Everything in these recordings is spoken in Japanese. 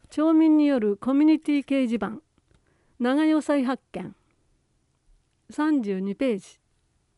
町民によるコミュニティ掲示板長与再発見32ページ。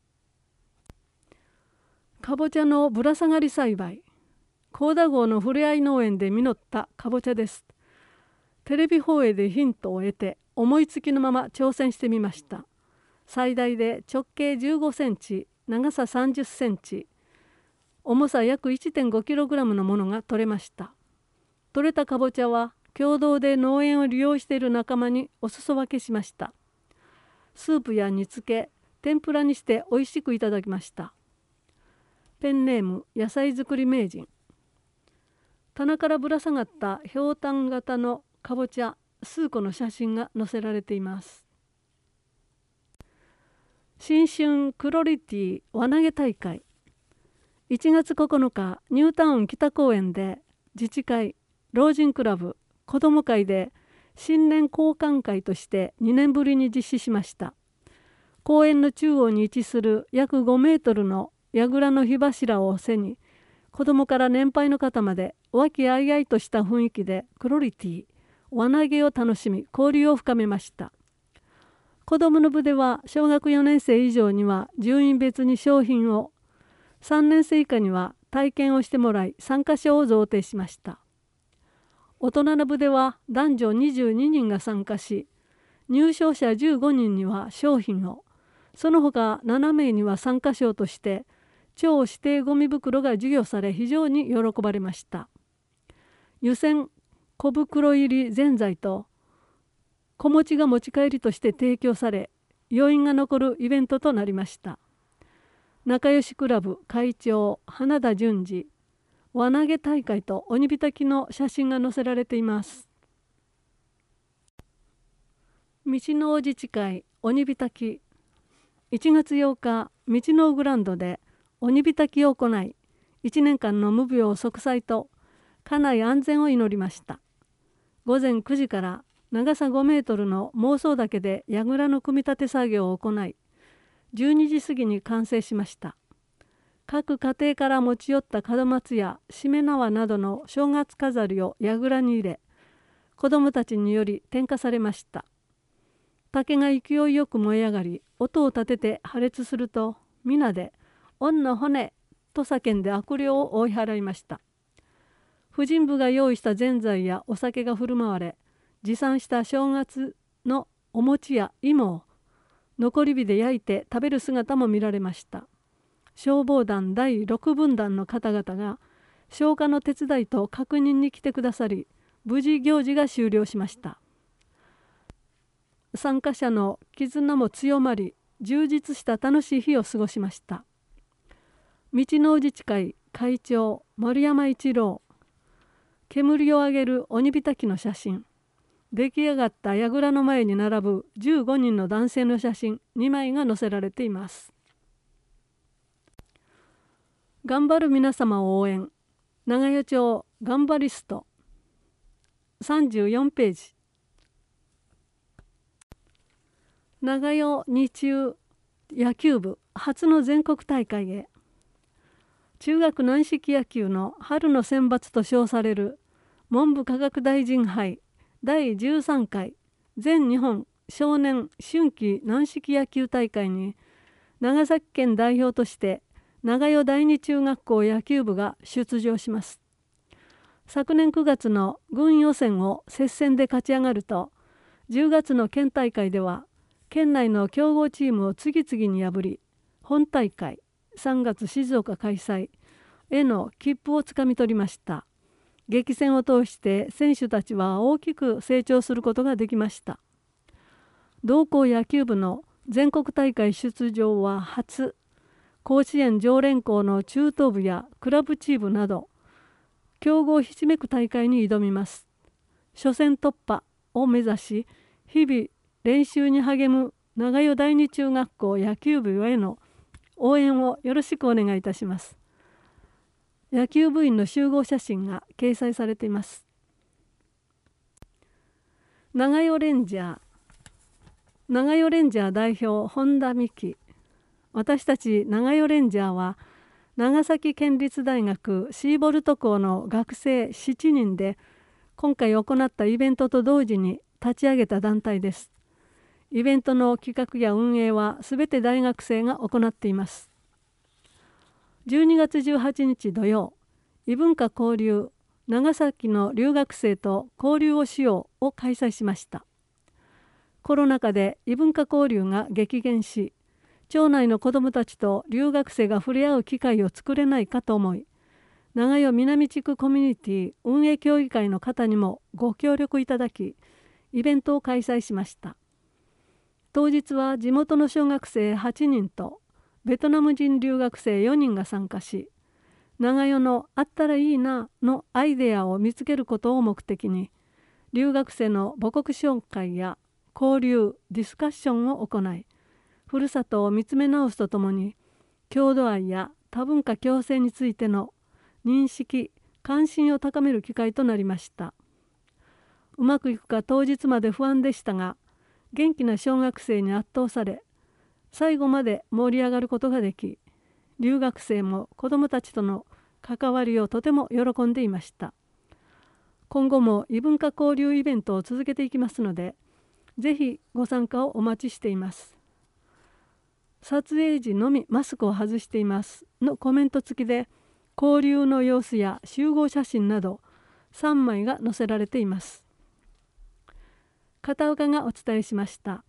かぼちゃのぶら下がり栽培。幸田郷のふれあい農園で実ったかぼちゃです。テレビ放映でヒントを得て思いつきのまま挑戦してみました。最大で直径15センチ、長さ30センチ、重さ約 1.5kg のものが取れました。取れたかぼちゃは共同で農園を利用している仲間にお裾分けしました。スープや煮つけ、天ぷらにしておいしくいただきました。ペンネーム野菜作り名人。棚からぶら下がったひょうたん型のかぼちゃ数個の写真が載せられています。新春クロリティ輪投げ大会。1月9日、ニュータウン北公園で自治会、老人クラブ、子ども会で新年交換会として2年ぶりに実施しました。公園の中央に位置する約5メートルの櫓の火柱を背に、子どもから年配の方まで和気あいあいとした雰囲気でクロリティ輪投げを楽しみ、交流を深めました。子どもの部では小学4年生以上には順位別に商品を、3年生以下には体験をしてもらい参加賞を贈呈しました。大人の部では男女22人が参加し、入賞者15人には商品を、その他7名には参加賞として超指定ごみ袋が授与され、非常に喜ばれました。湯煎小袋入りぜんざいと小餅が持ち帰りとして提供され、余韻が残るイベントとなりました。仲良しクラブ会長花田淳二、輪投げ大会と鬼火焚きの写真が載せられています。道の王自治会鬼火焚き。1月8日、道のグランドで鬼火焚きを行い、1年間の無病息災と家内安全を祈りました。午前9時から長さ5メートルの妄想岳で櫓の組み立て作業を行い、12時過ぎに完成しました。各家庭から持ち寄った門松やしめ縄などの正月飾りを櫓に入れ、子どもたちにより点火されました。竹が勢いよく燃え上がり、音を立てて破裂すると、皆で「御の骨」と叫んで悪霊を追い払いました。婦人部が用意したぜんざいやお酒が振る舞われ、持参した正月のお餅や芋を残り火で焼いて食べる姿も見られました。消防団第6分団の方々が消火の手伝いと確認に来てくださり、無事行事が終了しました。参加者の絆も強まり、充実した楽しい日を過ごしました。道の自治会会長森山一郎。煙を上げる鬼火焚きの写真。出来上がった櫓の前に並ぶ15人の男性の写真2枚が載せられています。頑張る皆様を応援。長与町頑張りスト34ページ。長与二中野球部初の全国大会へ。中学軟式野球の春の選抜と称される文部科学大臣杯第13回全日本少年春季軟式野球大会に、長崎県代表として長与第二中学校野球部が出場します。昨年9月の軍予選を接戦で勝ち上がると、10月の県大会では県内の強豪チームを次々に破り、本大会3月静岡開催への切符をつかみ取りました。激戦を通して選手たちは大きく成長することができました。同校野球部の全国大会出場は初。甲子園常連校の中等部やクラブチームなど強豪ひしめく大会に挑みます。初戦突破を目指し、日々練習に励む長与第二中学校野球部への応援をよろしくお願いいたします。野球部員の集合写真が掲載されています。長与レンジャー代表本田美希。私たち長与レンジャーは長崎県立大学シーボルト校の学生7人で今回行ったイベントと同時に立ち上げた団体です。イベントの企画や運営はすべて大学生が行っています。12月18日土曜、異文化交流長崎の留学生と交流をしようを開催しました。コロナ禍で異文化交流が激減し、町内の子どもたちと留学生が触れ合う機会を作れないかと思い、長与南地区コミュニティ運営協議会の方にもご協力いただき、イベントを開催しました。当日は地元の小学生8人とベトナム人留学生4人が参加し、長与のあったらいいなのアイデアを見つけることを目的に、留学生の母国紹介や交流・ディスカッションを行い、ふるさとを見つめ直すとともに、郷土愛や多文化共生についての認識・関心を高める機会となりました。うまくいくか当日まで不安でしたが、元気な小学生に圧倒され、最後まで盛り上がることができ、留学生も子どもたちとの関わりをとても喜んでいました。今後も異文化交流イベントを続けていきますので、ぜひご参加をお待ちしています。撮影時のみマスクを外していますのコメント付きで、交流の様子や集合写真など3枚が載せられています。片岡がお伝えしました。